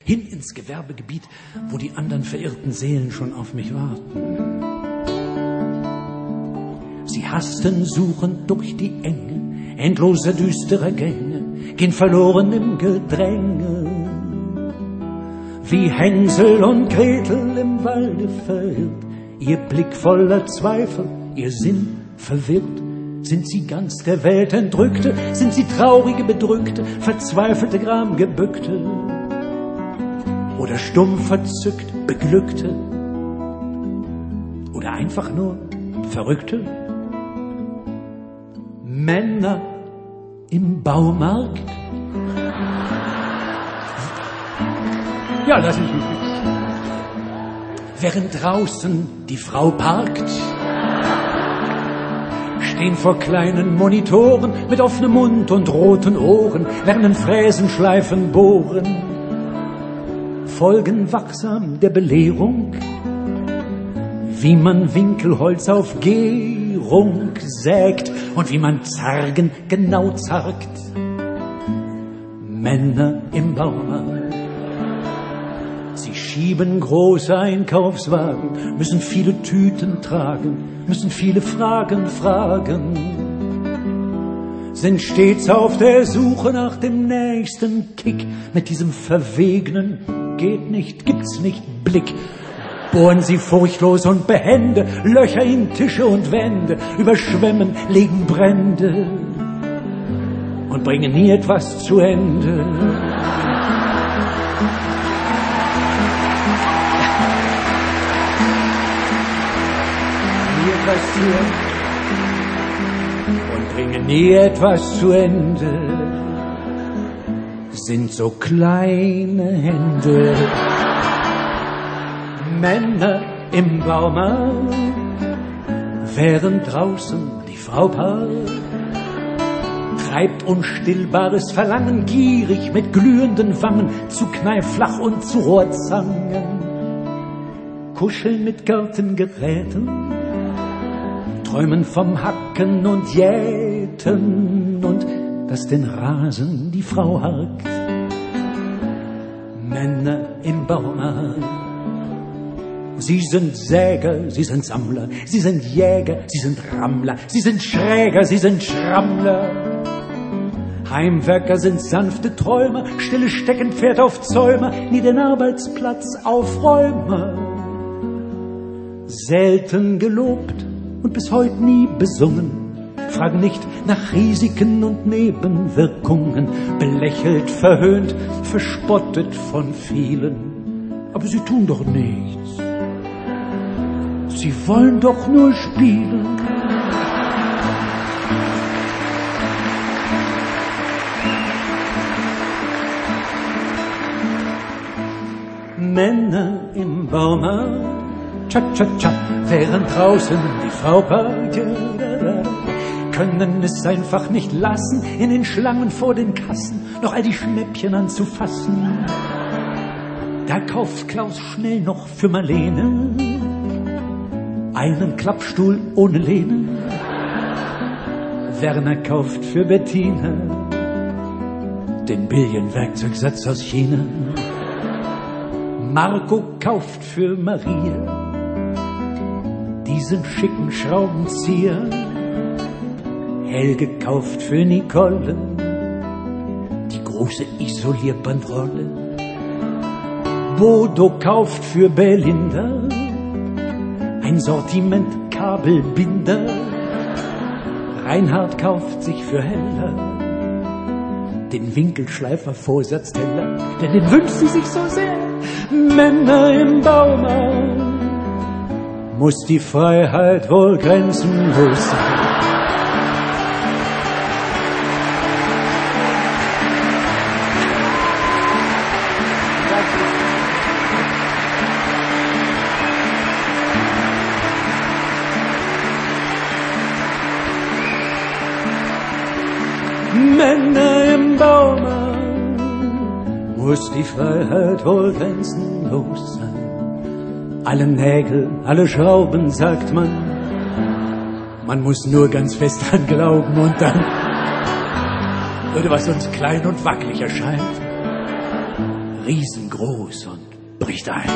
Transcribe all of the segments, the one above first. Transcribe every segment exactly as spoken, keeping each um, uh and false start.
hin ins Gewerbegebiet, wo die anderen verirrten Seelen schon auf mich warten. Sie hasten, suchen durch die Enge endloser, düsterer Gänge, gehen verloren im Gedränge. Wie Hänsel und Gretel im Walde verirrt, ihr Blick voller Zweifel, ihr Sinn verwirrt. Sind sie ganz der Welt Entrückte? Sind sie traurige Bedrückte, verzweifelte, Gramgebückte? Oder stumm verzückt, Beglückte? Oder einfach nur Verrückte? Männer im Baumarkt? Ja, lass mich nicht. Während draußen die Frau parkt, stehen vor kleinen Monitoren mit offenem Mund und roten Ohren, lernen Fräsen, Schleifen, Bohren, folgen wachsam der Belehrung, wie man Winkelholz auf Gärung sägt und wie man Zargen genau zargt. Männer im Baumarkt. Sie schieben große Einkaufswagen, müssen viele Tüten tragen, müssen viele Fragen fragen, sind stets auf der Suche nach dem nächsten Kick. Mit diesem verwegenen geht nicht, gibt's nicht Blick bohren sie furchtlos und behende Löcher in Tische und Wände, überschwemmen, legen Brände und bringen nie etwas zu Ende. Und bringen nie etwas zu Ende, sind so kleine Hände. Männer im Baumarkt, während draußen die Frau parkt, treibt unstillbares Verlangen gierig mit glühenden Wangen zu Kneifflach und zu Rohrzangen, kuscheln mit Gartengeräten, träumen vom Hacken und Jäten und dass den Rasen die Frau hakt. Männer im Baumarkt. Sie sind Säger, sie sind Sammler, sie sind Jäger, sie sind Rammler, sie sind Schräger, sie sind Schrammler. Heimwerker sind sanfte Träumer, stille Steckenpferd auf Zäumer, nie den Arbeitsplatz Aufräumer. Selten gelobt und bis heute nie besungen, fragen nicht nach Risiken und Nebenwirkungen, belächelt, verhöhnt, verspottet von vielen. Aber sie tun doch nichts. Sie wollen doch nur spielen. Männer im Baumarkt, cha-cha-cha, während draußen die Frau parkt, können es einfach nicht lassen, in den Schlangen vor den Kassen noch all die Schnäppchen anzufassen. Da kauft Klaus schnell noch für Marlene einen Klappstuhl ohne Lehne. Werner kauft für Bettina den Billion-Werkzeugsatz aus China. Marco kauft für Maria diesen schicken Schraubenzieher. Helge kauft für Nicole die große Isolierbandrolle. Bodo kauft für Belinda ein Sortiment Kabelbinder. Reinhard kauft sich für Hella den Winkelschleifer Vorsatzteller, denn den wünscht sie sich so sehr. Männer im Baumarkt, muss die Freiheit wohl grenzenlos sein. Männer im Baumarkt, muss die Freiheit wohl grenzenlos sein. Alle Nägel, alle Schrauben, sagt man, man muss nur ganz fest dran glauben und dann würde was uns klein und wackelig erscheint, riesengroß und bricht ein.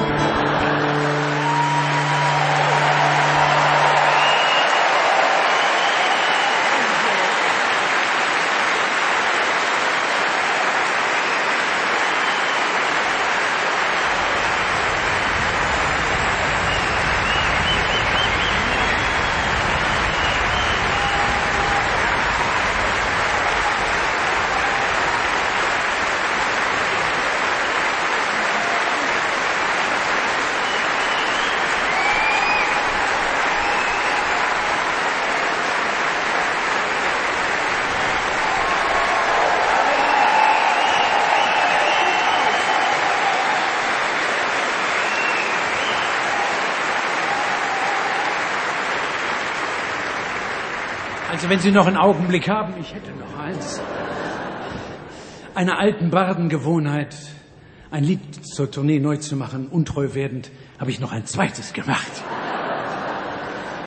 Also wenn Sie noch einen Augenblick haben, ich hätte noch eins. Einer alten Bardengewohnheit, ein Lied zur Tournee neu zu machen, untreu werdend, habe ich noch ein zweites gemacht.